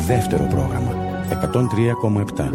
δεύτερο πρόγραμμα 103,7.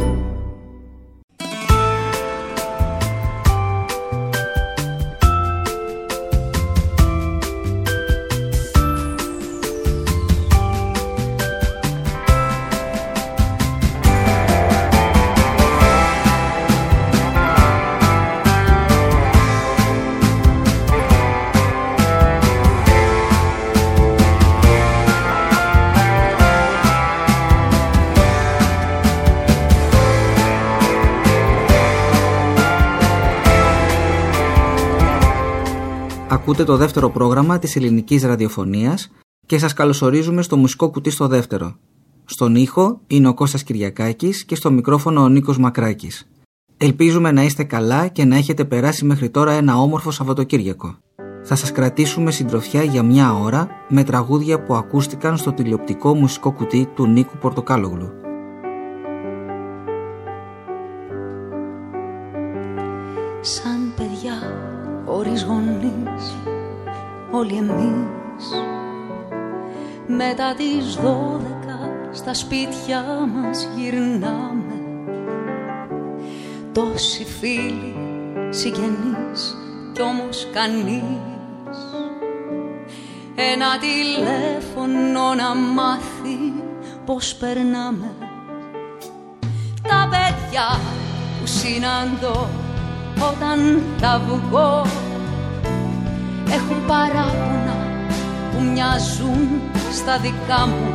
Ακούτε το δεύτερο πρόγραμμα της ελληνικής ραδιοφωνίας και σας καλωσορίζουμε στο μουσικό κουτί στο δεύτερο. Στον ήχο είναι ο Κώστας Κυριακάκης και στο μικρόφωνο ο Νίκος Μακράκης. Ελπίζουμε να είστε καλά και να έχετε περάσει μέχρι τώρα ένα όμορφο Σαββατοκύριακο. Θα σας κρατήσουμε συντροφιά για μια ώρα με τραγούδια που ακούστηκαν στο τηλεοπτικό μουσικό κουτί του Νίκου Πορτοκάλογλου. Σαν παιδιά χωρίς γονείς, όλοι εμείς μετά τις 12 στα σπίτια μας γυρνάμε. Τόσοι φίλοι, συγγενείς κι όμως κανείς ένα τηλέφωνο να μάθει πως περνάμε. Τα παιδιά που συναντώ όταν τα βγω έχουν παράπονα που μοιάζουν στα δικά μου.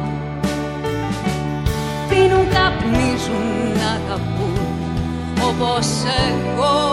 Πίνουν, καπνίζουν, αγαπούν όπως εγώ.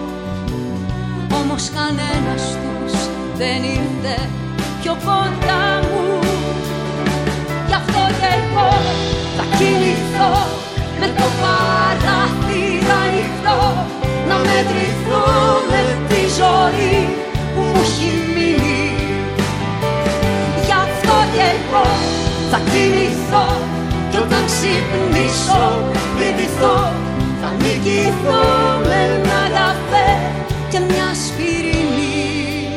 Όμως κανένας τους δεν ήρθε πιο κοντά μου. Γι' αυτό και εγώ θα κινηθώ με το παράθυρο ανοιχτό, να μετρηθώ με τη ζωή που μου έχει μείνει. Γι' αυτό και εγώ θα κινηθώ κι όταν ξυπνήσω κρυβηθώ, θα νικηθώ με ένα καφέ και μια σπιρινή.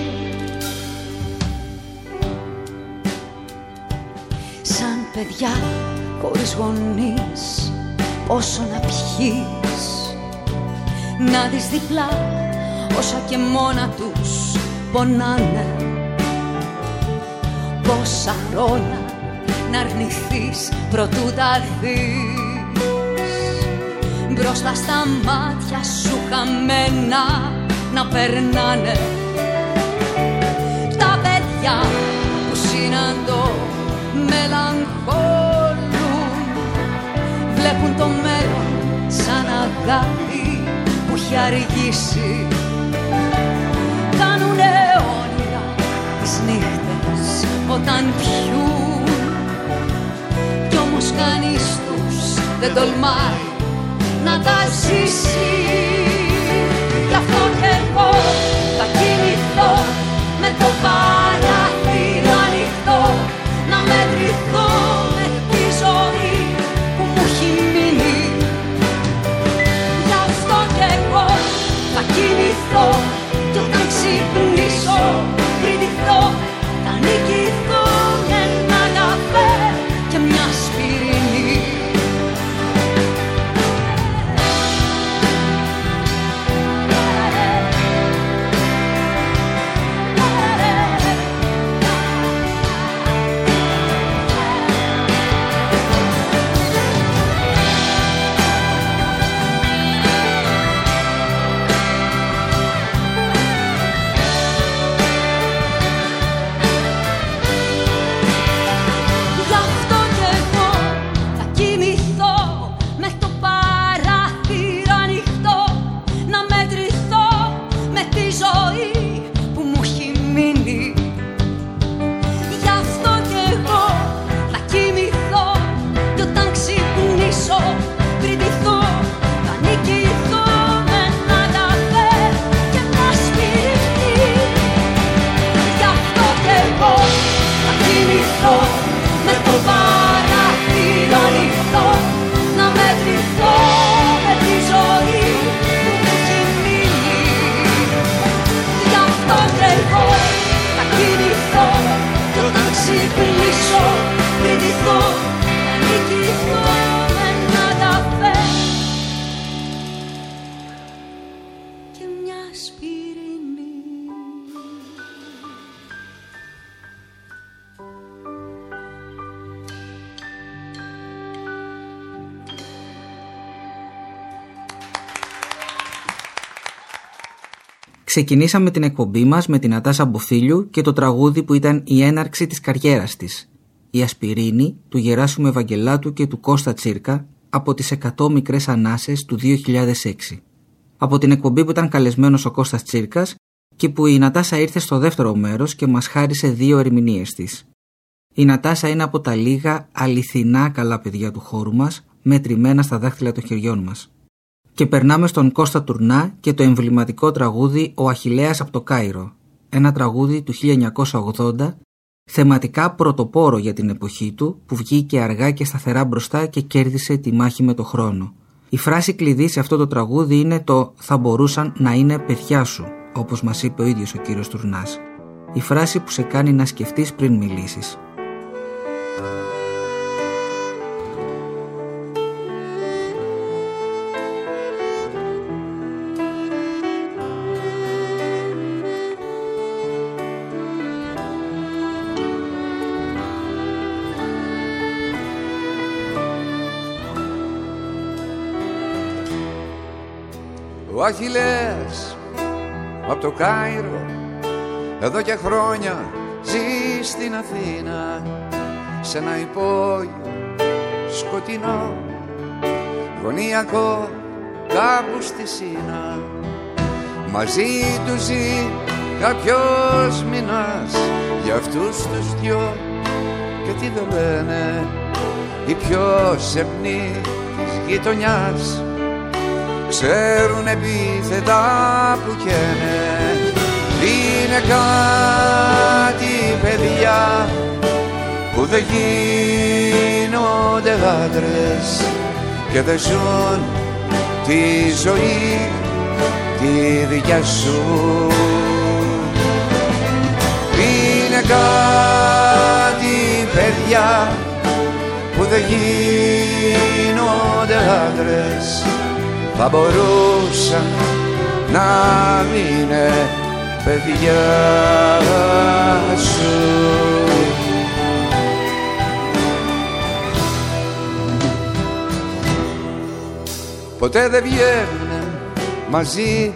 Σαν παιδιά χωρίς γονείς, όσο να πιείς, να δεις διπλά όσα και μόνα τους πονάνε. Πόσα χρόνια να αρνηθείς προτού τα δεις, μπροστά στα μάτια σου χαμένα να περνάνε. Τα παιδιά που συναντώ μελαγχολούν, βλέπουν το μέλλον σαν αγάπη που έχει αργήσει. Κάνουνε όνειρα τις νύχτες όταν πιούν, κι όμως κανείς τους δεν τολμάει να τα ζήσει. Γι' αυτό και εγώ θα κινηθώ με το παράθυρο ανοιχτό, να μετρηθώ με τη ζωή που μου έχει μείνει. Γι' αυτό και εγώ θα κινηθώ κι όταν ξυπνήσω κρυβηθώ, θα νικηθώ με ένα καφέ και μια σπιρινή. Ξεκινήσαμε την εκπομπή μας με την Νατάσα Μποφίλιου και το τραγούδι που ήταν η έναρξη της καριέρας της, η Ασπιρίνη του Γεράσιμου Ευαγγελάτου και του Κώστα Τσίρκα από τις 100 μικρές ανάσες του 2006. Από την εκπομπή που ήταν καλεσμένος ο Κώστας Τσίρκας και που η Νατάσα ήρθε στο δεύτερο μέρος και μας χάρισε 2 ερμηνείες της. Η Νατάσα είναι από τα λίγα αληθινά καλά παιδιά του χώρου μας, μετρημένα στα δάχτυλα των χεριών μας. Και περνάμε στον Κώστα Τουρνά και το εμβληματικό τραγούδι «Ο Αχιλλέας από το Κάιρο», ένα τραγούδι του 1980, θεματικά πρωτοπόρο για την εποχή του, που βγήκε αργά και σταθερά μπροστά και κέρδισε τη μάχη με το χρόνο. Η φράση κλειδί σε αυτό το τραγούδι είναι το «θα μπορούσαν να είναι παιδιά σου», όπως μας είπε ο ίδιος ο κύριος Τουρνάς. Η φράση που σε κάνει να σκεφτείς πριν μιλήσεις. Ο Αχιλλέας από το Κάιρο εδώ και χρόνια ζει στην Αθήνα, σε ένα υπόγειο σκοτεινό γωνιακό κάπου στη Σίνα. Μαζί του ζει κάποιος μηνάς για αυτούς τους δυο, και τι δεν λένε οι πιο σεμνοί της γειτονιάς. Ξέρουν επίθετα που καίνε, είναι κάτι παιδιά που δεν γίνονται άντρες και δεν ζουν τη ζωή τη δικιά σου. Είναι κάτι παιδιά που δεν γίνονται άντρες, θα μπορούσαν να είναι παιδιά σου. Ποτέ δεν βγαίνουν μαζί,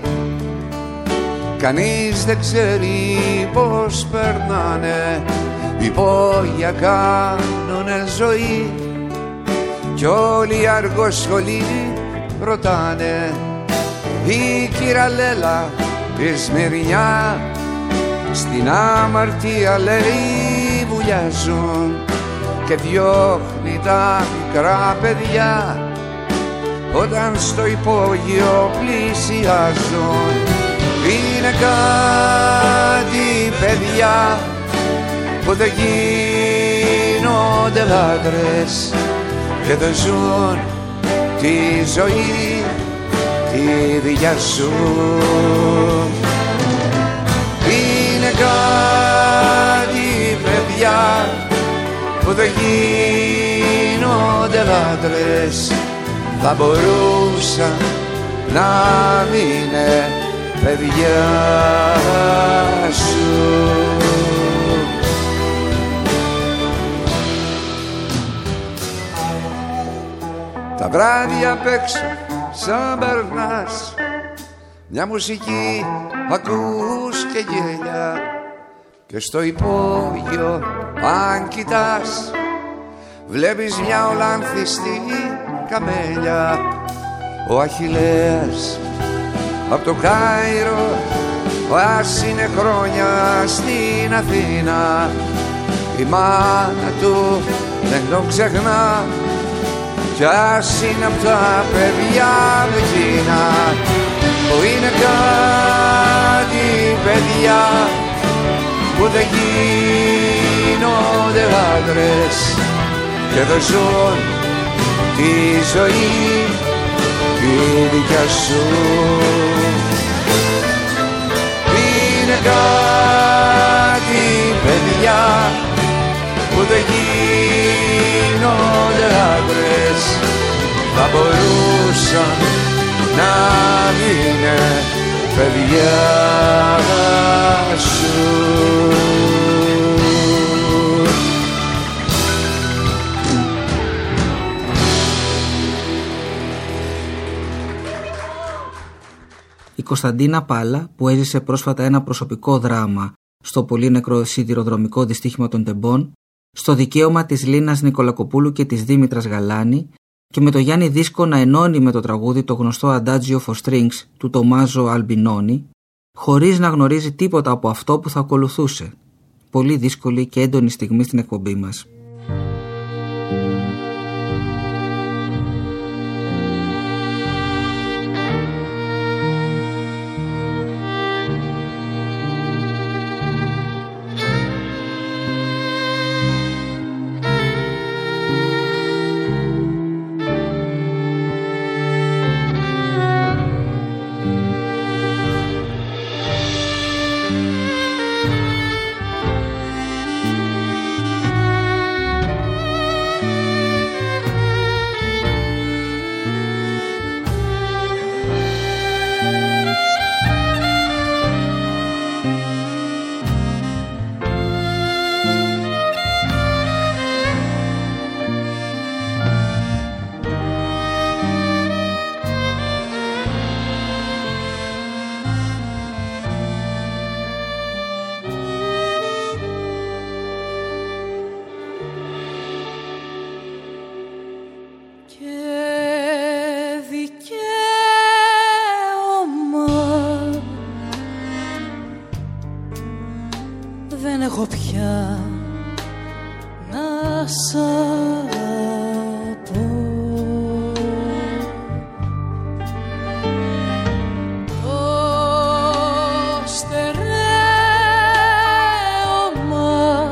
κανείς δεν ξέρει πως περνάνε. Υπόγεια κάνουνε ζωή κι όλοι οι αργοσχολοί ρωτάνε. Η κυραλέλα η Σμυρνιά στην αμαρτία λέει βουλιάζουν και διώχνει τα μικρά παιδιά όταν στο υπόγειο πλησιάζουν. Είναι κάτι παιδιά που δεν γίνονται άντρες και δεν ζουν τη ζωή τη δικιά σου. Είναι κάτι παιδιά που δεν γίνονται άντρες, θα μπορούσαν να είναι παιδιά σου. Τα βράδια απ' έξω σαν περνάς, μια μουσική ακούς και γέλια, και στο υπόγειο αν κοιτάς βλέπεις μια ολάνθιστη καμέλια. Ο Αχιλλέας απ' το Κάιρο, ας είναι χρόνια στην Αθήνα, η μάνα του δεν τον ξεχνά κι ας είναι απ' τα παιδιά με εκείνα που είναι κάτι παιδιά που δεν γίνονται άντρες και δεν ζουν τη ζωή τη δικιά σου. Είναι κάτι παιδιά που δεν γίνονται άντρες, θα μπορούσαν να είναι παιδιά σου. Η Κωνσταντίνα Πάλα, που έζησε πρόσφατα ένα προσωπικό δράμα στο πολύνεκρο σιδηροδρομικό δυστύχημα των Τεμπών, στο δικαίωμα της Λίνας Νικολακοπούλου και της Δήμητρας Γαλάνη και με το Γιάννη Δίσκο να ενώνει με το τραγούδι το γνωστό Adagio for Strings του Τομάζο Αλμπινόνι, χωρίς να γνωρίζει τίποτα από αυτό που θα ακολουθούσε. Πολύ δύσκολη και έντονη στιγμή στην εκπομπή μας. έχω πια να σ' αγαπώ. Το στερέωμα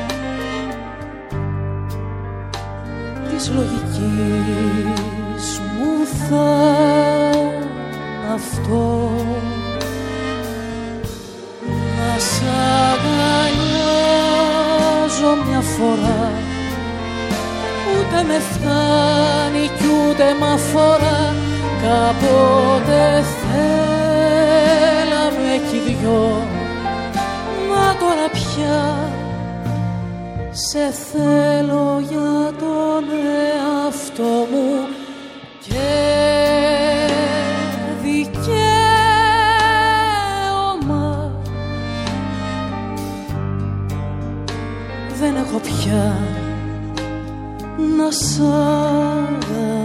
της λογικής μου θα αυτό. Να σ' αγκαλιάζω μια φορά, ούτε με φτάνει κι ούτε μ' αφορά. Κάποτε θέλαμε κι οι δυο, μα τώρα πια σε θέλω για τον εαυτό μου και δεν έχω πια να σ' αγαπώ.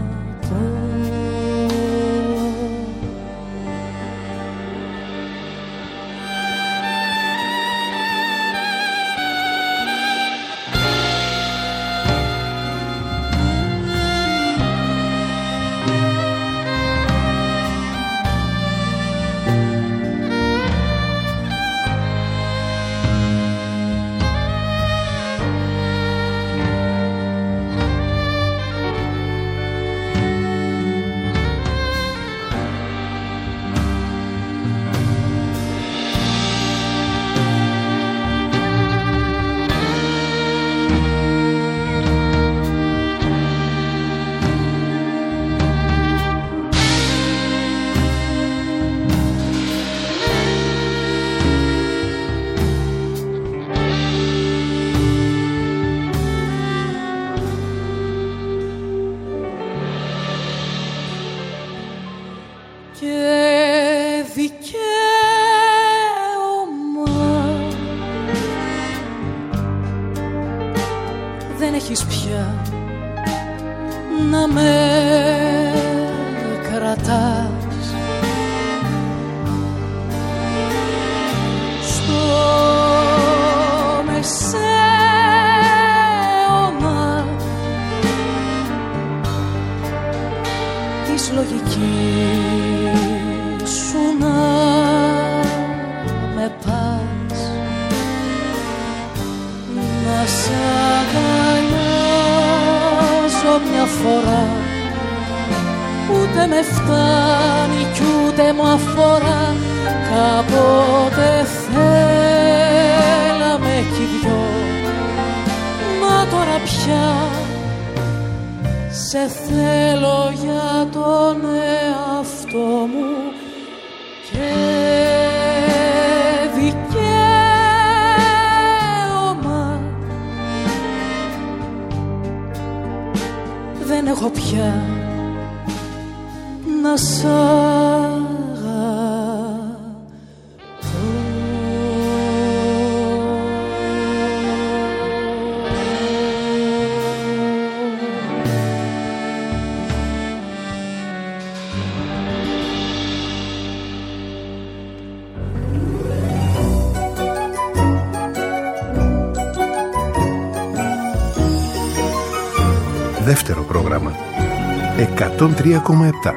Δεν έχεις πια να με κρατάς στο μεσαίωμα της λογικής σου να με πας, να σ' αγκαλιάζω μια φορά, ούτε με φτάνει κι ούτε μ' αφορά. Κάποτε θέλαμε κι οι δυο, μα τώρα πια σε θέλω για τον εαυτό μου και δεν έχω πια να σ' αγαπώ. Δεύτερο πρόγραμμα. 103,7.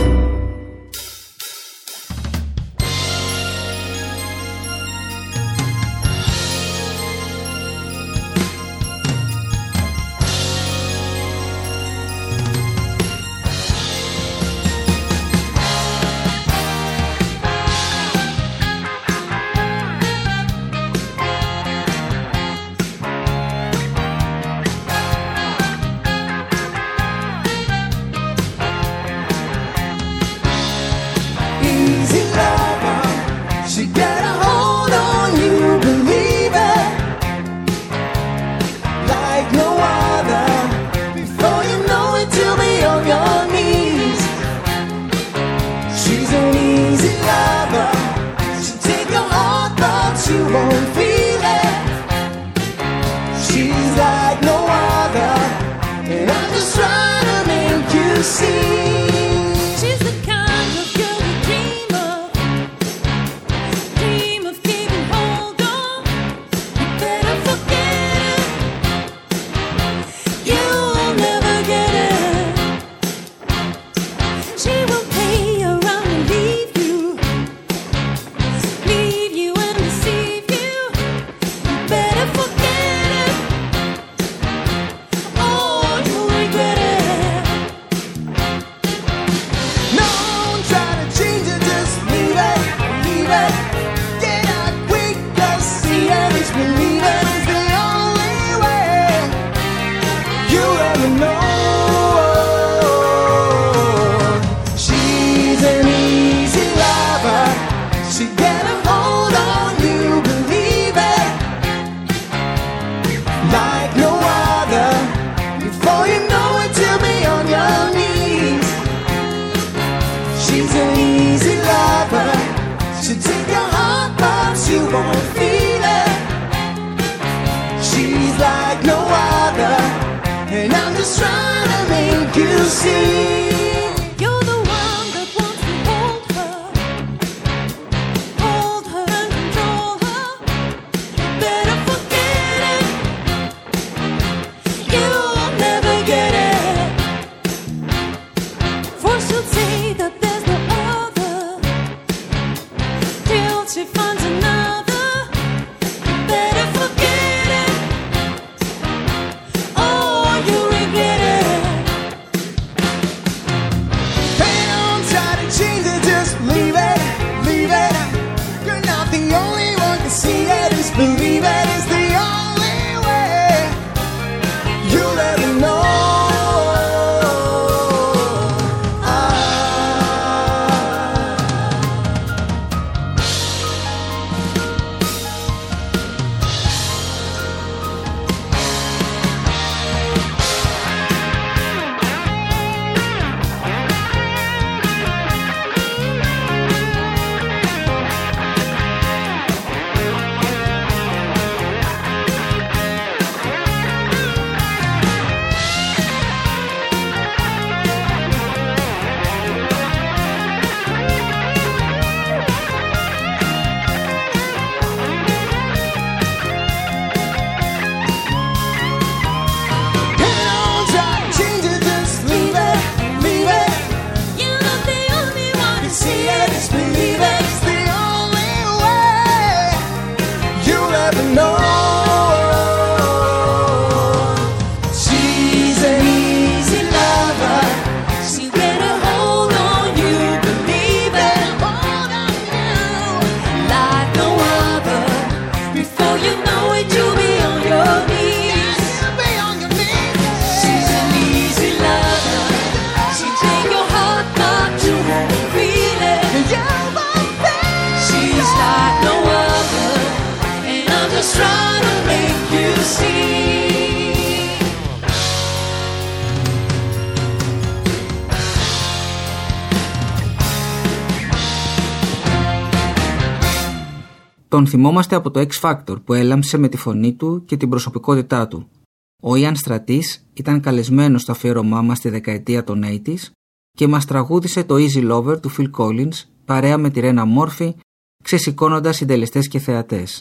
Τον θυμόμαστε από το X Factor που έλαμψε με τη φωνή του και την προσωπικότητά του. Ο Ιαν Στρατής ήταν καλεσμένος στο αφιέρωμά μας στη δεκαετία των 80's και μας τραγούδισε το Easy Lover του Phil Collins παρέα με τη Ρένα Μόρφη, ξεσηκώνοντας συντελεστές και θεατές.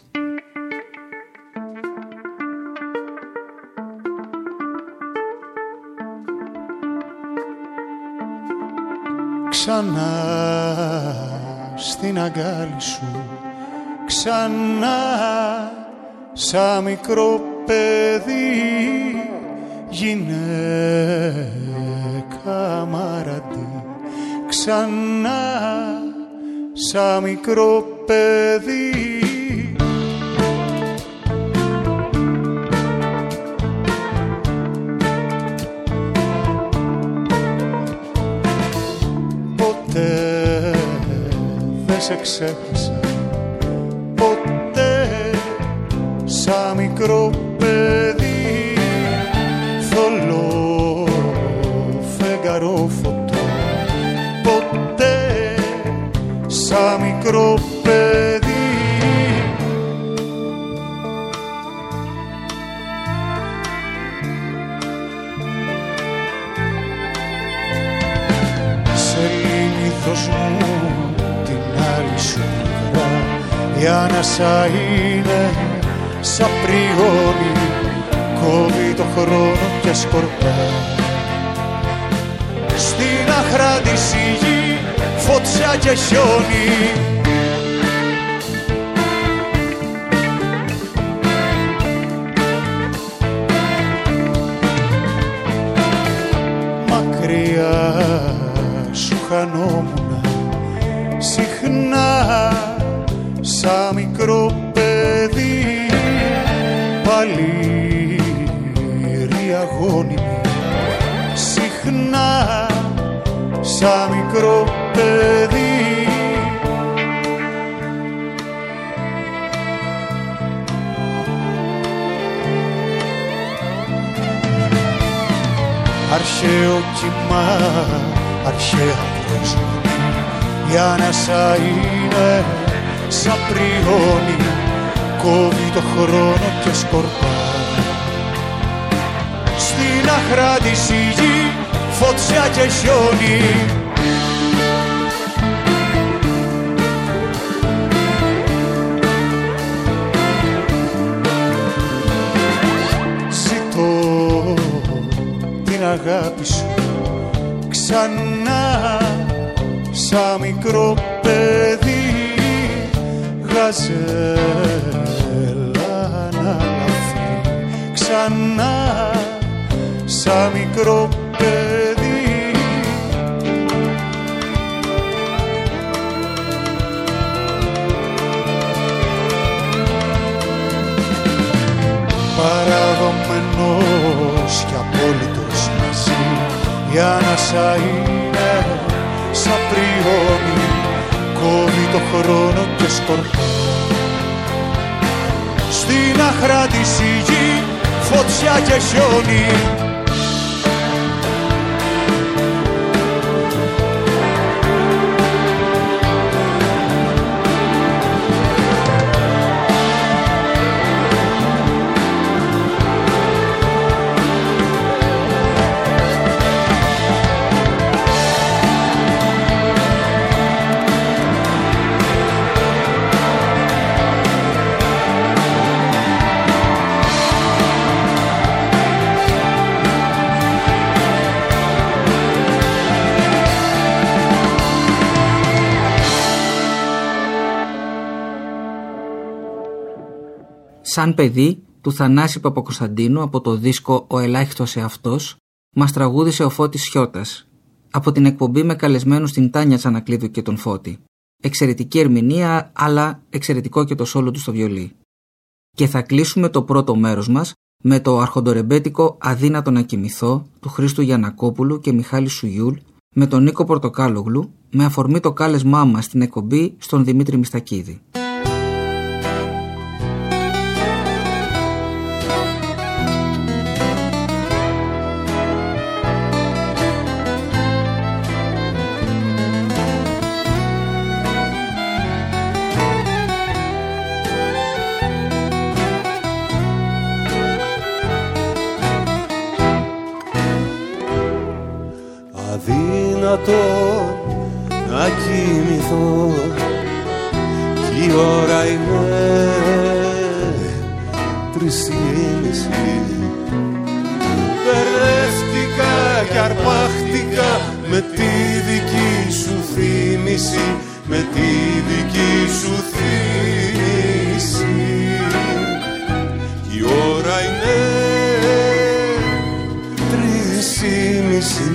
ξανά στην αγκάλι σου, ξανά σαν μικρό παιδί, γυναίκα μαρατή, ξανά σαν μικρό παιδί. Ποτέ δεν σε ξέχασα, ποτέ σαν μικρό παιδί, θολό φεγγαρό φωτό, ποτέ σαν μικρό παιδί. Σε μου την άλλη σου πλευρά, η ανάσα είναι σαν πριόνι, κόβει το χρόνο και σκορπά. Στην άχρα της η γη φωτιά και χιόνι, μακριά σου χανόμουνα συχνά σαν μικρό παιδί, παλήρη αγώνιμη, συχνά σαν μικρό παιδί. Αρχαίο κύμα, αρχαία προσμονή, η ανάσα είναι σαν πριόνι, κόβει το χρόνο και σκορπά. Στην άχρα της η γη φωτιά και χιόνι, ζητώ την αγάπη σου ξανά σαν μικρό παιδί, γαζέλα να λαφρεί, ξανά σαν μικρό παιδί. Παραδομένος και απόλυτος μαζί, η ανάσα είναι σαν πριόνι, κόβει το χρόνο και σκορπά. Στην άχρα της η γη φωτιά και χιόνι, Σαν παιδί του Θανάση Παπακοσταντίνου από το δίσκο «Ο ελάχιστος εαυτός» μας τραγούδισε ο Φώτης Σιώτας από την εκπομπή με καλεσμένους την Τάνια Τσανακλείδου και τον Φώτη. Εξαιρετική ερμηνεία, αλλά εξαιρετικό και το σόλο του στο βιολί. Και θα κλείσουμε το πρώτο μέρος μας με το αρχοντορεμπέτικο «Αδύνατο να κοιμηθώ» του Χρήστου Γιαννακόπουλου και Μιχάλη Σουγιούλ με τον Νίκο Πορτοκάλογλου, με αφορμή το κάλεσμά μας στην εκπομπή στον Δημήτρη Μιστακίδη. Αδύνατο να κοιμηθώ κι η ώρα είναι 3:30. Μπερδεύτηκα και αρπάχτηκα με τη δική σου ξυπνήσει με τη δική σου θύση. Η ώρα είναι 3:30.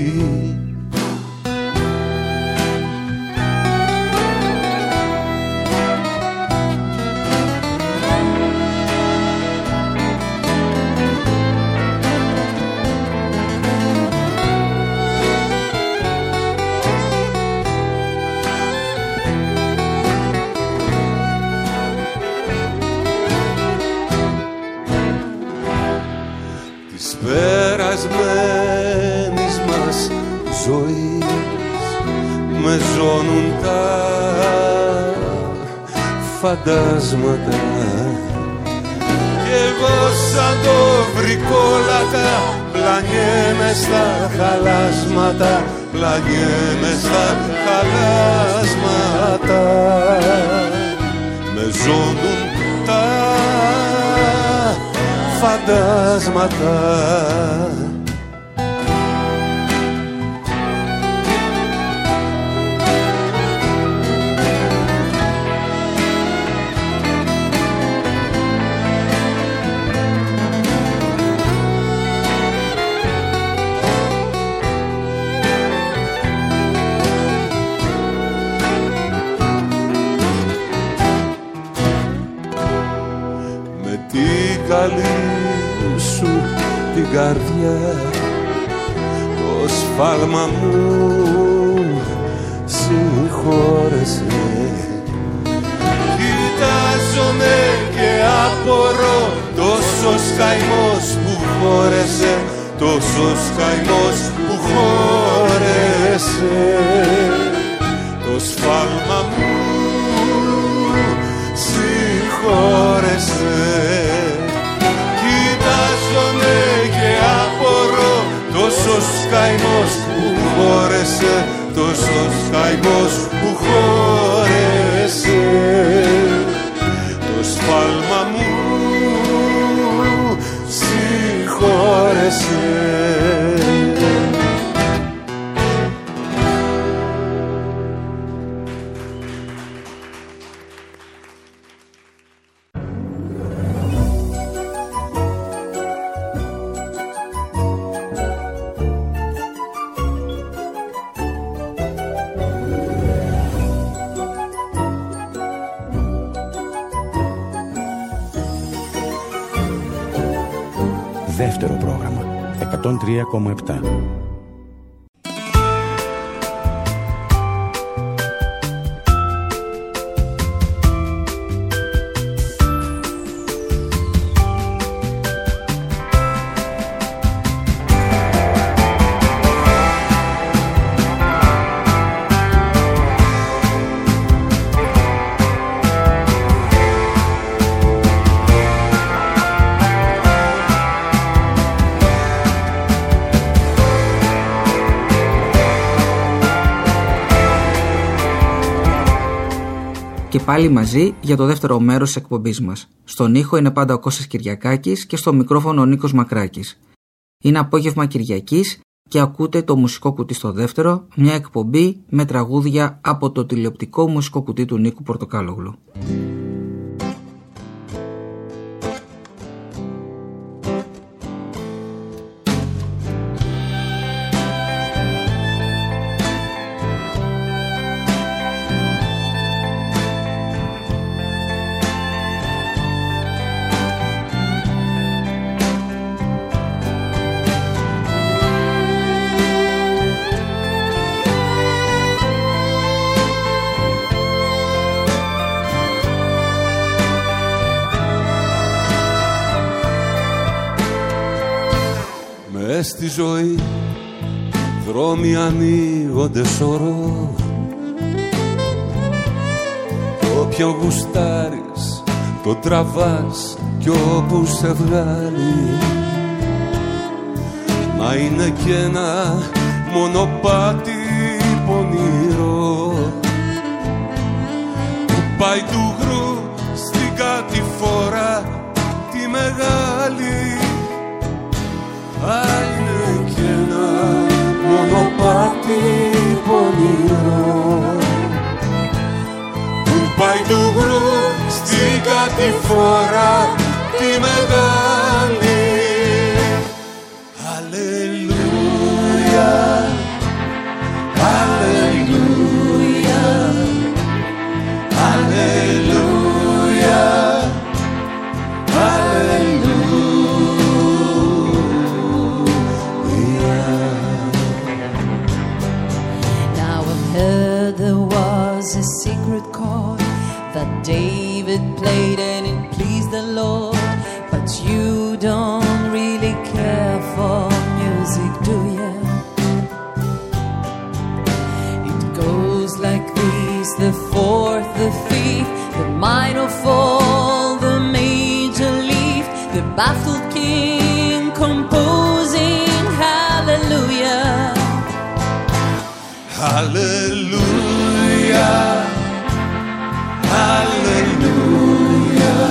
Περασμένης μας ζωής με ζώνουν τα φαντάσματα κι εγώ σαν το βρικόλακα πλανιέμαι στα χαλάσματα, πλανιέμαι στα χαλάσματα, με ζώνουν τα φαντάσματα. Με την καλή σου την καρδιά το σφάλμα μου συγχώρεσε. Κοιτάζομαι και απορώ, τόσος καημός που χώρεσε, τόσος καημός που χώρεσε. Το σφάλμα μου συγχώρεσε. Κοιτάζομαι και απορώ, τόσος καημός που χώρεσε, τόσος καημός που χώρεσε. Το σφάλμα μου συγχώρεσε. Δεύτερο πρόγραμμα 103,7. Και πάλι μαζί για το δεύτερο μέρος της εκπομπής μας. Στον ήχο είναι πάντα ο Κώστας Κυριακάκης και στο μικρόφωνο ο Νίκος Μακράκης. Είναι απόγευμα Κυριακής και ακούτε το Μουσικό Κουτί στο δεύτερο, μια εκπομπή με τραγούδια από το τηλεοπτικό μουσικό κουτί του Νίκου Πορτοκάλογλου. Στη ζωή δρόμοι ανοίγονται σωρό, όποιο γουστάρεις το τραβάς κι όπου σε βγάλει. Μα είναι κι ένα μονοπάτι πονηρό που πάει του γρου στην κατηφόρα τη μεγάλη. Είναι κι ένα μονοπάτι πονηρό τη φορά τη μεγάλη. Αλληλούια, αλληλούια, αλληλούια, αλληλούια. Now I've heard there was a secret chord that David played and it pleased the Lord. But you don't really care for music, do you? It goes like this: the fourth, the fifth, the minor fall, the major lift, the baffled king composing hallelujah. Hallelujah, hallelujah,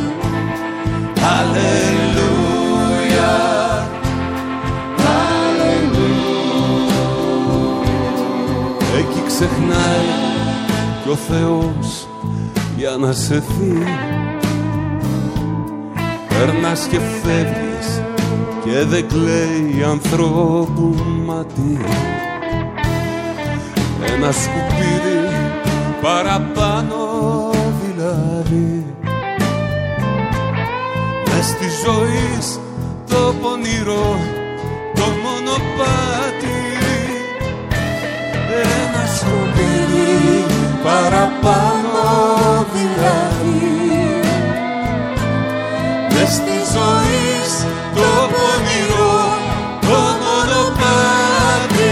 hallelujah, hallelujah. Εκεί ξεχνάει κι ο Θεός για να σε δει. Περνάς και φεύγεις και δεν κλαίει ανθρώπου μάτι. Ένα σκουπίδι παραπάνω δηλαδή. Μες στη ζωή το πονηρό το μονοπάτι. Ένα σκουπίδι παραπάνω δηλαδή. Μες στη ζωή το πονηρό το μονοπάτι.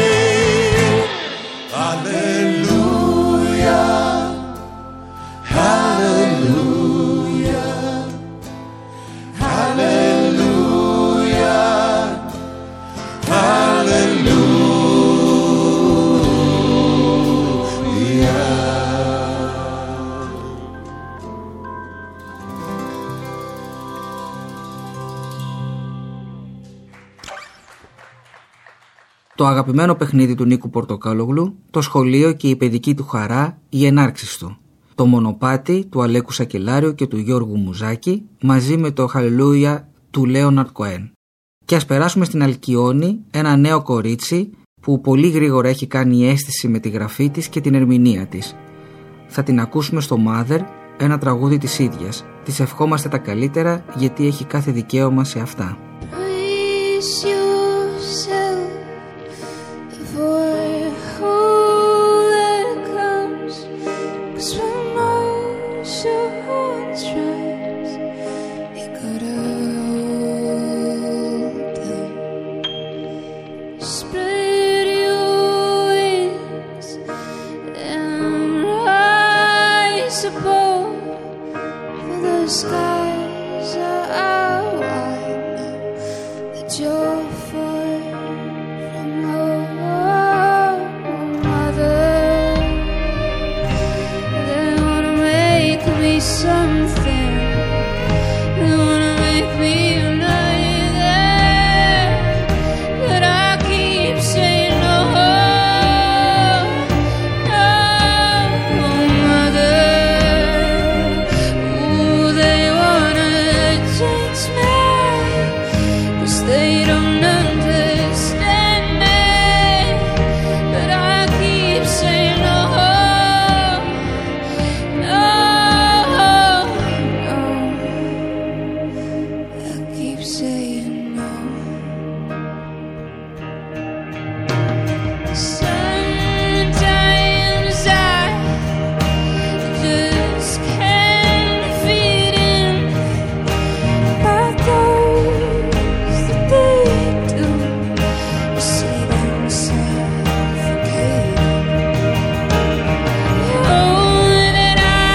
Hallelujah, hallelujah, hallelujah, hallelujah. Το αγαπημένο παιχνίδι του Νίκου Πορτοκάλογλου, το σχολείο και η παιδική του χαρά, οι ενάρξεις του. Το μονοπάτι του Αλέκου Σακελάριου και του Γιώργου Μουζάκη, μαζί με το Χαλελούια του Λέοναρντ Κοέν. Και ας περάσουμε στην Αλκιόνη, ένα νέο κορίτσι που πολύ γρήγορα έχει κάνει αίσθηση με τη γραφή της και την ερμηνεία της. Θα την ακούσουμε στο Mother, ένα τραγούδι της ίδιας. Της ευχόμαστε τα καλύτερα γιατί έχει κάθε δικαίωμα σε αυτά.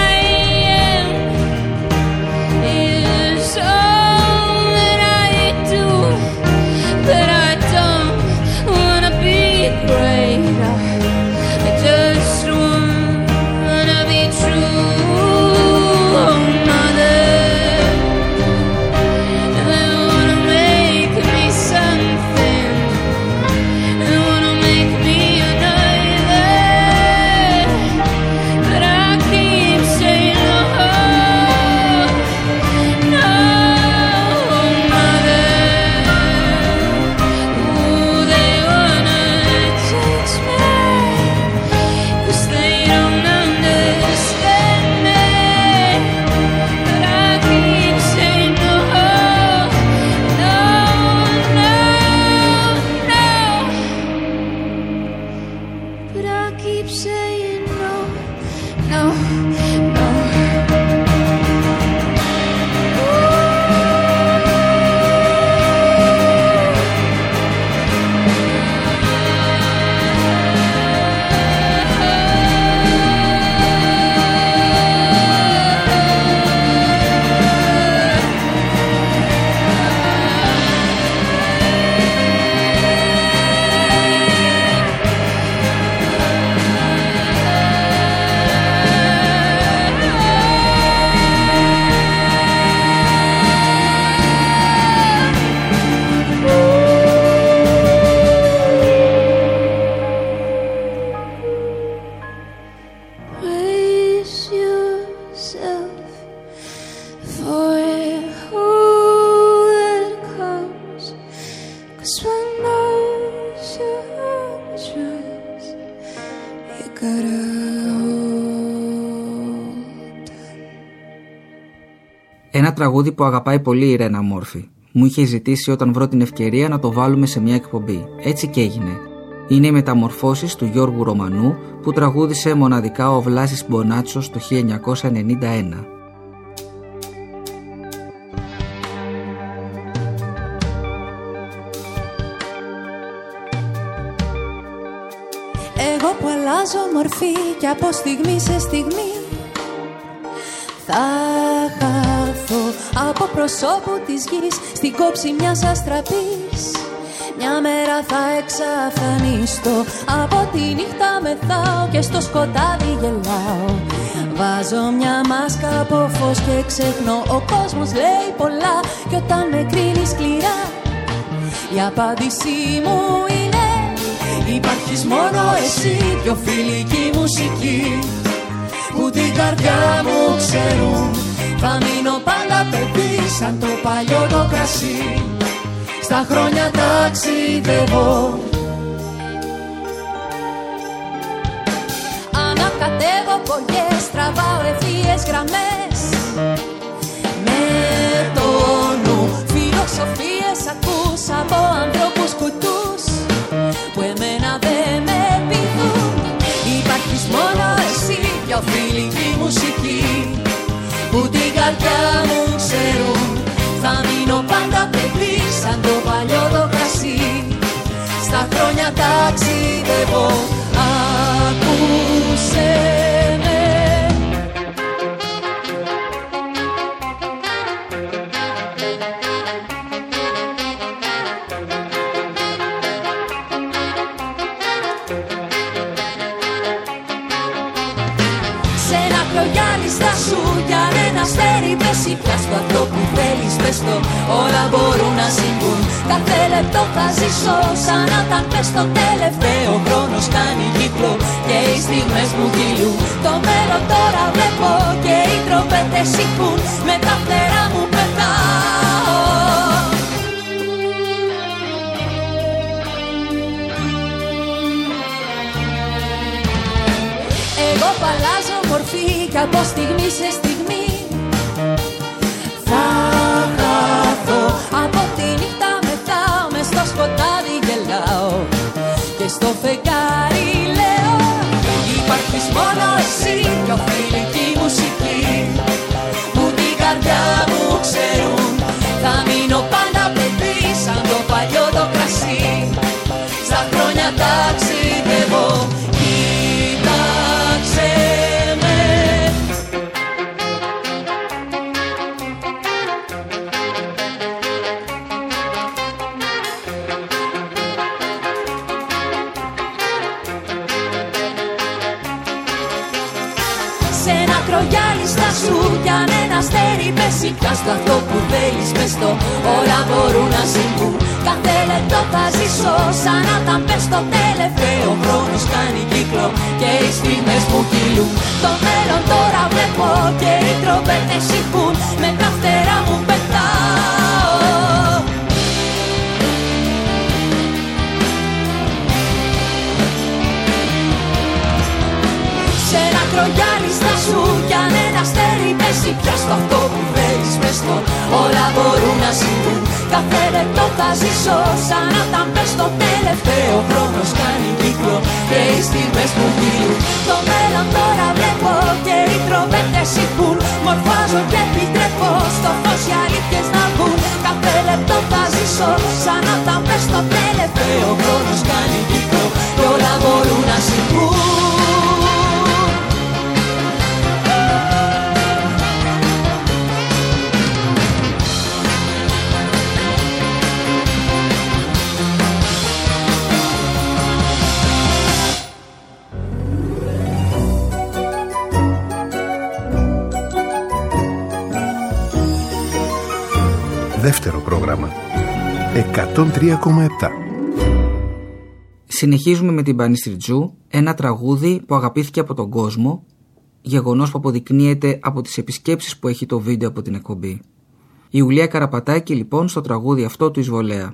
Do Ένα τραγούδι που αγαπάει πολύ η Ρένα Μόρφη. Μου είχε ζητήσει όταν βρω την ευκαιρία να το βάλουμε σε μια εκπομπή. Έτσι και έγινε. Είναι οι μεταμορφώσεις του Γιώργου Ρωμανού που τραγούδισε μοναδικά ο Βλάσης Μπονάτσος το 1991. Εγώ που αλλάζω μορφή και από στιγμή σε στιγμή θα χάθω από προσώπου της γης στην κόψη μιας αστραπής. Μια μέρα θα εξαφανιστώ, από τη νύχτα μεθάω και στο σκοτάδι γελάω. Βάζω μια μάσκα από φως και ξεχνώ, ο κόσμος λέει πολλά και όταν με κρίνει σκληρά η απάντησή μου είναι υπάρχεις μόνο εσύ, πιο φιλική μουσική που την καρδιά μου ξέρουν. Θα μείνω πάντα παιδί σαν το παλιό το κρασί, στα χρόνια ταξιδεύω. Ανακατεύω πογιές, τραβάω ευθείες γραμμές με το νου. Φιλοσοφίες ακούς από ανθρώπους κουτούς που εμένα δεν με πηδούν. Υπάρχεις μόνο εσύ, πιο φιλική μουσική που την καρδιά μου ξέρουν. Θα μείνω πάντα παιδί σαν το παλιό το κρασί, στα χρόνια ταξιδεύω. Ακούσε με. Σε ένα κρογιάλιστα σου κι αν ένα αστέρι πέσει πια στο αυτό που θέλεις πες το, όλα μπορούν να συμβούν. Κάθε λεπτό θα ζήσω σαν να τα πες το τελευταίο. Χρόνος κάνει κύκλο και οι στιγμές μου κυλούν. Το μέλλον τώρα βλέπω και οι τροπέτες ηχούν. Με τα φτερά μου πετάω. Εγώ παλάζω μορφή κι από στιγμή σε στιγμή θα χάθω. Από τη νύχτα μεθάω, μες στο σκοτάδι γελάω και στο φεγγάρι λέω υπάρχεις μόνο εσύ, πιο φιλική μουσική που την καρδιά μου ξέρουν. Θα μείνω πάντα παιδί σαν το παλιό το κρασί, στα χρόνια ταξιδεύω. Κοίταξε με. Σε ένα κρογιάλιστα σου κι αν ένα αστέρι πέσει πια στο αυτό που θέλεις πες το, όλα μπορούν να συμβούν. Κάθε λεπτό θα ζήσω σαν να τα πες το τελευταίο. Χρόνος κάνει κύκλο και οι στιγμές μου κυλούν. Το μέλλον τώρα βλέπω και οι τροπέτες ηχούν. Με τα φτερά μου πετάω. Σε ένα κρογιάλιστα σου κι αν ένα αστέρι πέσει πια στο αυτό που θέλεις πες το, όλα μπορούν να συμβούν. Κάθε λεπτό θα ζήσω σαν να τα πες το τελευταίο. Χρόνος κάνει κύκλο και οι στιγμές μου κυλούν. Το μέλλον τώρα βλέπω και οι τροπέτες ηχούν. Μορφάζω και επιτρέπω στο φως οι αλήθειες να βγουν. Κάθε λεπτό θα ζήσω σαν να τα πες το τελευταίο. Χρόνος κάνει κύκλο και όλα μπορούν να συμβούν. Δεύτερο πρόγραμμα 103,7. Συνεχίζουμε με την Πανιστριτζού, ένα τραγούδι που αγαπήθηκε από τον κόσμο, γεγονός που αποδεικνύεται από τις επισκέψεις που έχει το βίντεο από την εκπομπή. Η Ιουλία Καραπατάκη λοιπόν στο τραγούδι αυτό του Εισβολέα.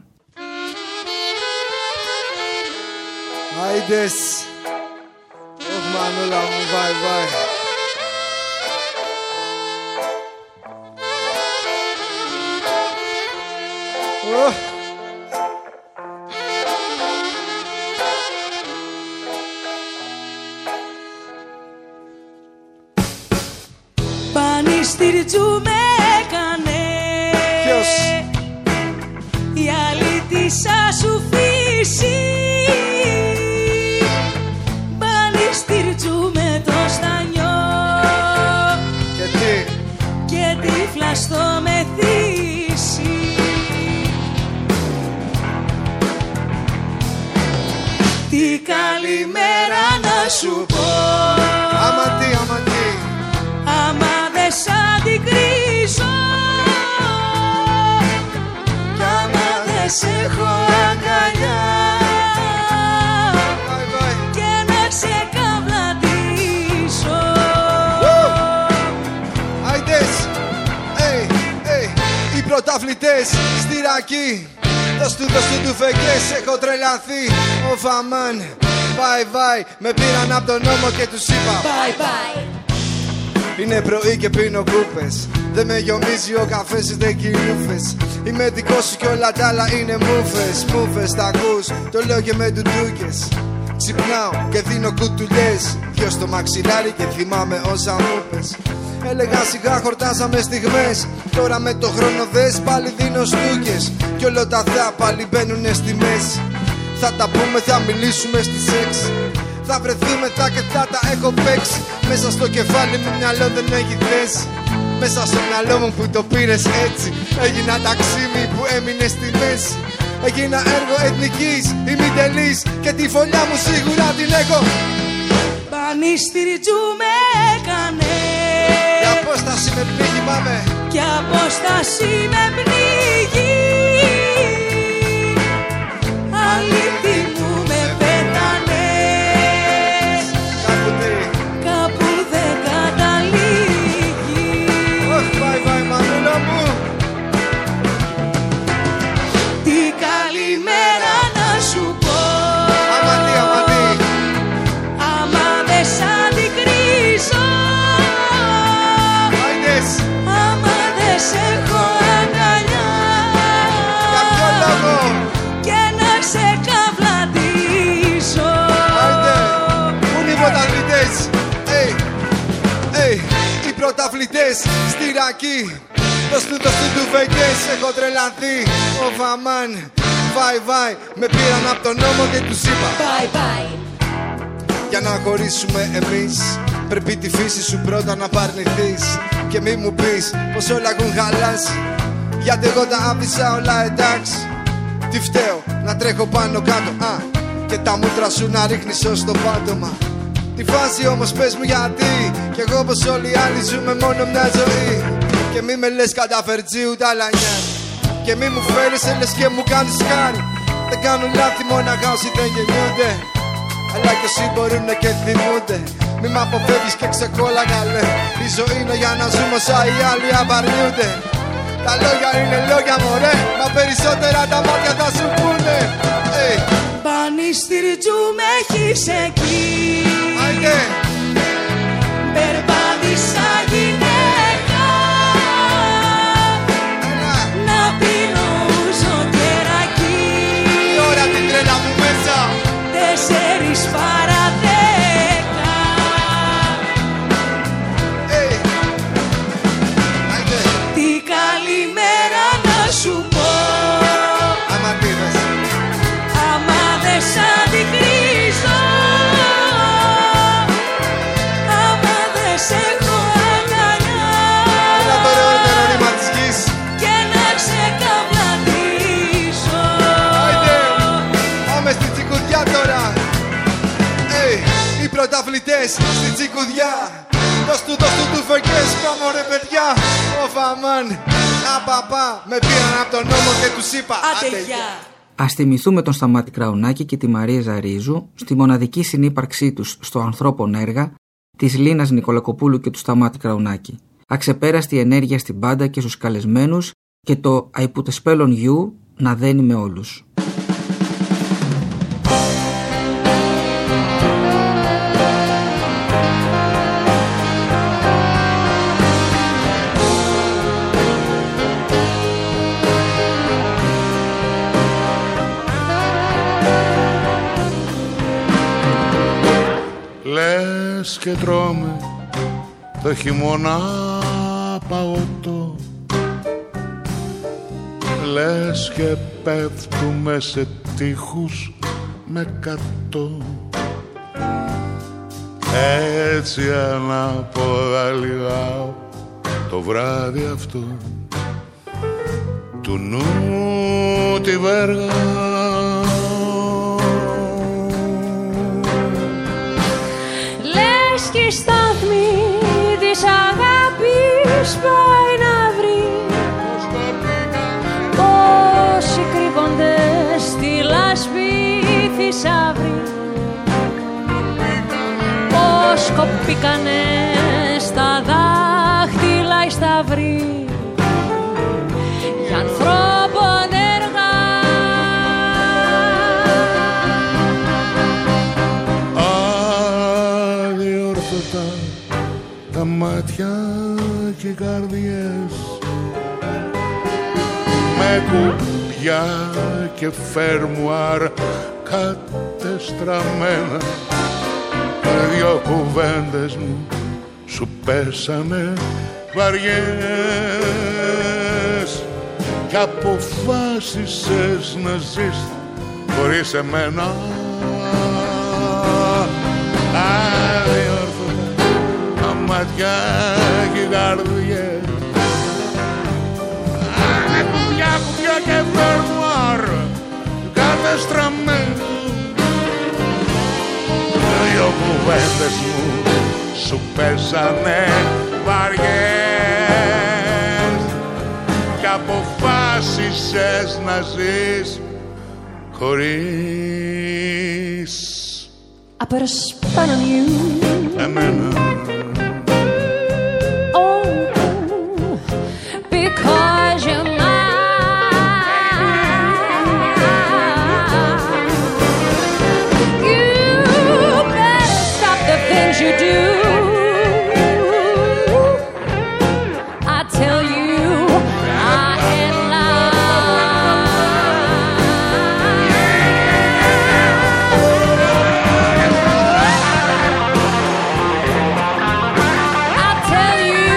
Άιντες, όχι μανούλα μου, βάι βάι. Πανιστηρτζού με έκανε. Ποιος? Η αλήτησα σου φύση. Πανιστηρτζού με το στανιό. Και τι? Και τύφλα στο μεθύσι. Τι καλημέρα να σου πω. Άμα τι, άμα τι. Άμα δεν σ' αντικρίσω. Κι άμα δεν σ' έχω αγκαλιά. Και να σε καβλαντήσω. Άιντες, οι πρωταθλητές στη Ρακή. Δώσ' του φεγγές, έχω τρελαθεί. Ο Φαμάν, bye bye. Με πήραν απ' τον νόμο και τους είπα Bye bye. Είναι πρωί και πίνω κούπες. Δεν με γιομίζει ο καφές, ούτε κινούφες. Είμαι δικός σου κι όλα τ' άλλα είναι μούφες. Μούφες, τα ακούς, το λέω και με ντουντούκες. Ξυπνάω και δίνω κουτουλιές. Δυο στο μαξιλάρι και θυμάμαι όσα μου πες. Έλεγα σιγά χορτάζαμε στιγμές. Τώρα με το χρόνο δες πάλι δίνω στούκες. Κι όλο τα θεά πάλι μπαίνουνε στη μέση. Θα τα πούμε, θα μιλήσουμε στη σεξ. Θα βρεθούμε τα και τα έχω παίξει. Μέσα στο κεφάλι μου μυαλό δεν έχει θέση. Μέσα στο μυαλό μου που το πήρες έτσι. Έγινα ταξίμι που έμεινε στη μέση. Έγινα έργο εθνικής, ημιτελής. Και τη φωλιά μου σίγουρα την έχω. Πανιστηρτζού με έκανε. Και απόσταση με πνίγει πάμε. Και απόσταση με πνίγει. Αλήτη μου με πέτανες. Κάπου τι? Κάπου δεν καταλήγει. Όχι, bye bye μανούλα μου. Τι καλημέρα να σου πω. Άμα τι, άμα τι. Άμα δεν σ' αντικρίσω. Άιντες. Άμα δεν σ' έχω αγκαλιά. Για ποιο λόγο? Και να σε καβλαντήσω. Άιντε. Πού είναι οι πρωταθλητές? Οι πρωταθλητές στη Ρακή. Δώσ' του φεγγές, έχω τρελαθεί. Ο Φαμάν, bye bye. Με πήραν απ' τον νόμο και τους είπα Bye bye. Για να χωρίσουμε εμείς πρέπει τη φύση σου πρώτα να παρνηθείς. Και μη μου πεις πως όλα έχουν χαλάσει. Γιατί εγώ τα άφησα όλα εντάξει. Τι φταίω να τρέχω πάνω κάτω και τα μούτρα σου να ρίχνεις ως το πάτωμα. Τη φάση όμως πες μου γιατί. Κι εγώ πως όλοι οι άλλοι ζούμε μόνο μια ζωή. Και μη με λες καταφερτζίου τα λανιά. Και μη μου φέρεσαι λες και μου κάνεις χάρη. Δεν κάνουν λάθη μόναχα όσοι δεν γεννιούνται. Αλλά κι όσοι μπορούνε και θυμούνται. Μη μ' αποφεύγεις και ξεκόλαγα λέ. Η ζωή είναι για να ζούμε όσα οι άλλοι απαρνιούνται. Τα λόγια είναι λόγια μωρέ. Μα περισσότερα τα μάτια θα σου πούνε. Πανιστηρτζού με έχεις εκεί. Άιντε. Περπάτησα γυναίκα. Να πίνω ούζο και ρακί. Η ώρα την τρέλα μου μέσα. 4 παρά 10. Άιντε. Τι καλημέρα να σου πω. Άμα τι δες. Άμα δεν σ' αντικρίσω. Άμα δεν σ' έχω αγκαλιά. Έλα το ωραιότερο ρήμα της γης. Και να ξεκαβλαντήσω. Άιντε. Πάμε στη τσικουδιά τώρα. Οι πρωταθλητές στη τσικουδιά. Δώσ' του φεγγές, πάμε ρε παιδιά. Ο Φαμάν, απαπά. Με πήραν απ' τον νόμο και τους είπα Άντε γεια. Ας θυμηθούμε τον Σταμάτη Κραουνάκη και τη Μαρία Ζαρίζου στη μοναδική συνύπαρξή τους στο ανθρώπων έργα της Λίνας Νικολακοπούλου και του Σταμάτη Κραουνάκη. Αξεπέραστη ενέργεια στην μπάντα και στους καλεσμένους και το I put a spell on you να δένει με όλους. Λες και τρώμε το χειμώνα παγωτό, λες και πέφτουμε σε τείχους με κατώ. Έτσι ανάποδα λιγάω το βράδυ αυτό του νου τη βέργα. Λες και η στάθμη της αγάπης πάει να βρει πόσοι κρύβονται στη λάσπη θησαύρη, πως κοπήκανε στα δάχτυλα οι σταυροί για ανθρώπων έργα. Αδιόρθωτα τα μάτια και οι καρδιές, με κουμπιά και φερμουάρ κατεστραμμένα, δυο κουβέντες μου σου πέσανε βαριές κι αποφάσισες να ζεις χωρίς εμένα. Αδιόρθωτα τα μάτια και οι καρδιές, κουμπιά και φερμουάρ κατεστραμμένα, δυο κουβέντες μου σου πέσανε βαριές κι αποφάσισες να ζεις χωρίς I put a spell on you. εμένα. Oh, because you're you do. I tell you I am I tell you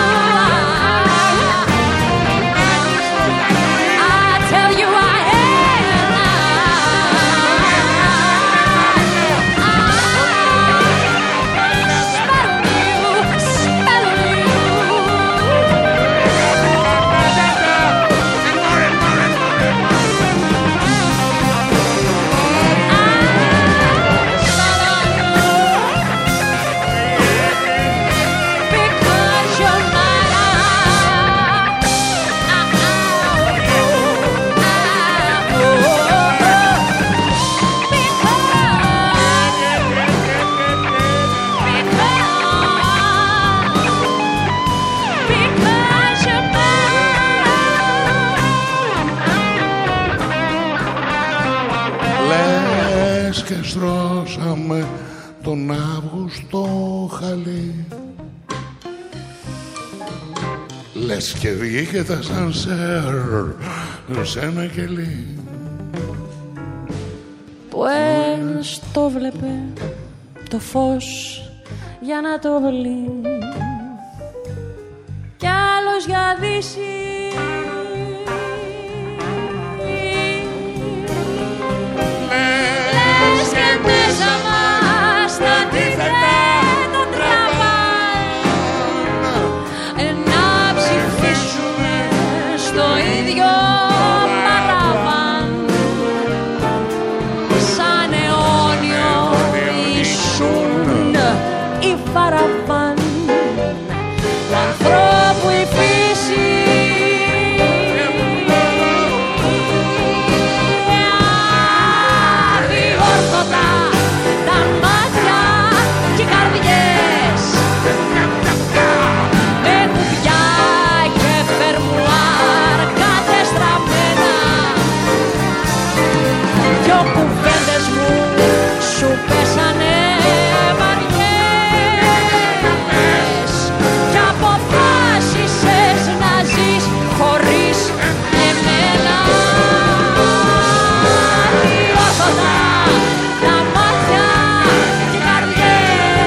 και στρώσαμε τον Αύγουστο χαλί. Λες και βγήκε τα σανσέρ σε ένα κελί. Που ένας το βλέπε το φως για να το βλύει κι άλλος για δύση. Λες και μέσα μας τα αντίθετα τραβάνε να ψηφίσουμε στο ίδιο παραβάν. Σαν αιώνιο ήσουν η παραβάν του ανθρώπου η φύση. Αδιόρθωτα τα μάτια και οι καρδιές με κουπιά και φερμουάρ κατεστραμμένα. Δυο κουβέντες μου σου πέσανε βαριές κι αποφάσισες να ζεις χωρίς εμένα. Αδιόρθωτα τα μάτια και οι καρδιές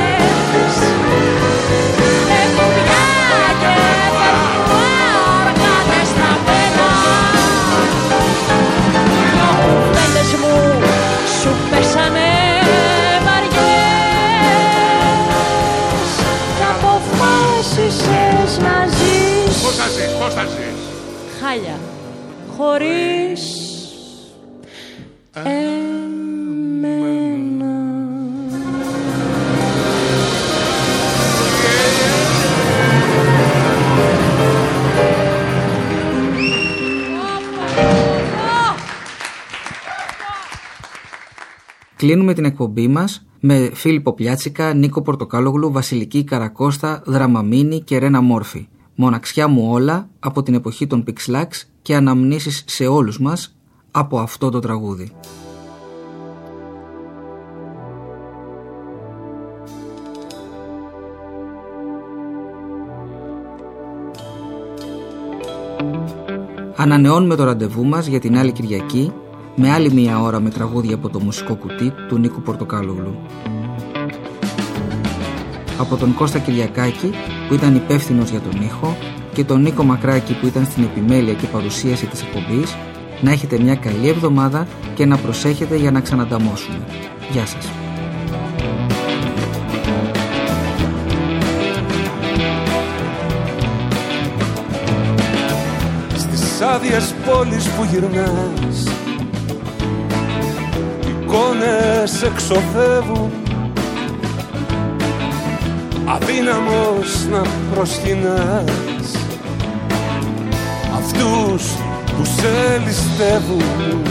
χάλια χωρίς εμένα. Κλείνουμε την εκπομπή μας με Φίλιππο Πλιάτσικα, Νίκο Πορτοκάλογλου, Βασιλική Καρακώστα, Δραμαμίνη και Ρένα Μόρφη. Μοναξιά μου όλα από την εποχή των Pixlax και αναμνήσεις σε όλους μας από αυτό το τραγούδι. Ανανεώνουμε το ραντεβού μας για την άλλη Κυριακή με άλλη μία ώρα με τραγούδια από το μουσικό κουτί του Νίκου Πορτοκάλογλου. Από τον Κώστα Κυριακάκη που ήταν υπεύθυνος για τον ήχο και τον Νίκο Μακράκη που ήταν στην επιμέλεια και παρουσίαση της εκπομπής, να έχετε μια καλή εβδομάδα και να προσέχετε για να ξανανταμώσουμε. Γεια σας. Στις άδειες πόλεις που γυρνάς, εικόνες εξωθεύουν, αδύναμος να προσκυνάς αυτούς που σε ληστεύουν.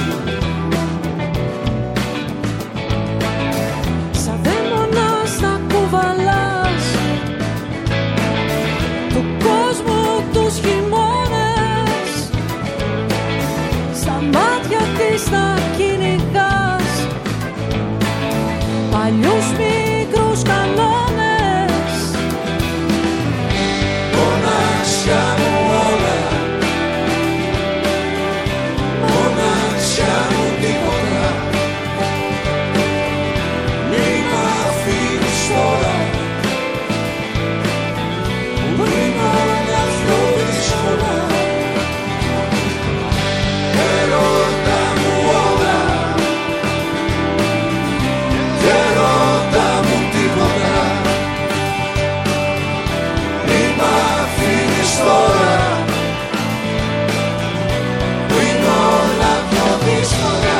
Σαν δαίμονας να κουβαλάς του κόσμου τους χειμώνες, στα μάτια της να κυνηγάς παλιούς μικρούς κανόνες. Μοναξιά μου όλα, μοναξιά μου τίποτα, μη μ' αφήνεις τώρα, που είναι όλα πιο δύσκολα. Ερώτα μου όλα, και ερώτα μου τίποτα, μη μ' αφήνεις τώρα, που είναι όλα πιο δύσκολα.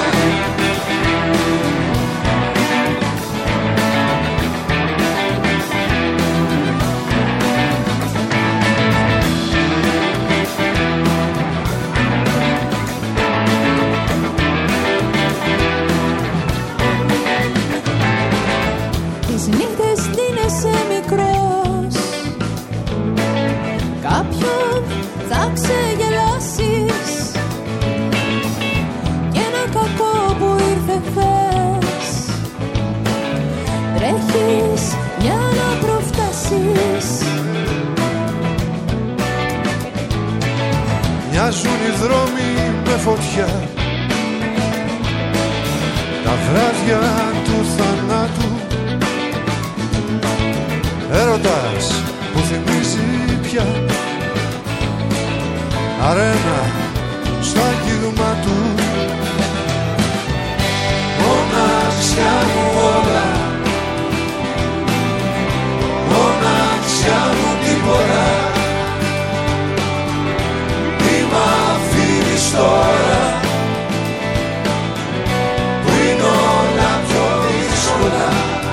Τις νύχτες δίνεσαι μικρός, κάποιον θα ξεγελάσεις, κι ένα κακό που ήρθε χθες τρέχεις για να προφτάσεις. Μοιάζουν οι δρόμοι με φωτιά, τα βράδια του θανάτου, έρωτας που θυμίζει πια αρένα στο αγγίγμα του. Μοναξιά μου όλα, μοναξιά μου τίποτα, μη μ' αφήνεις τώρα, που είναι όλα πιο δύσκολα.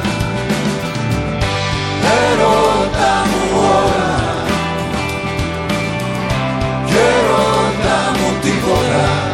Ερώτα μου όλα, και ερώτα μου τίποτα,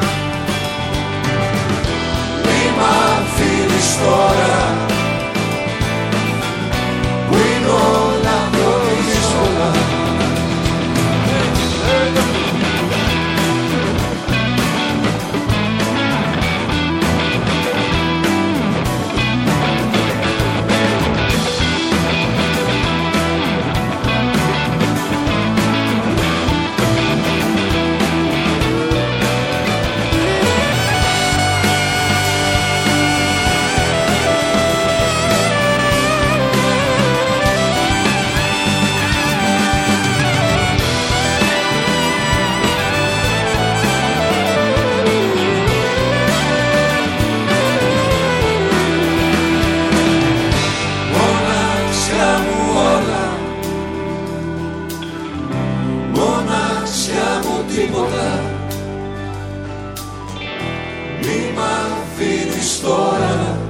έχεις τώρα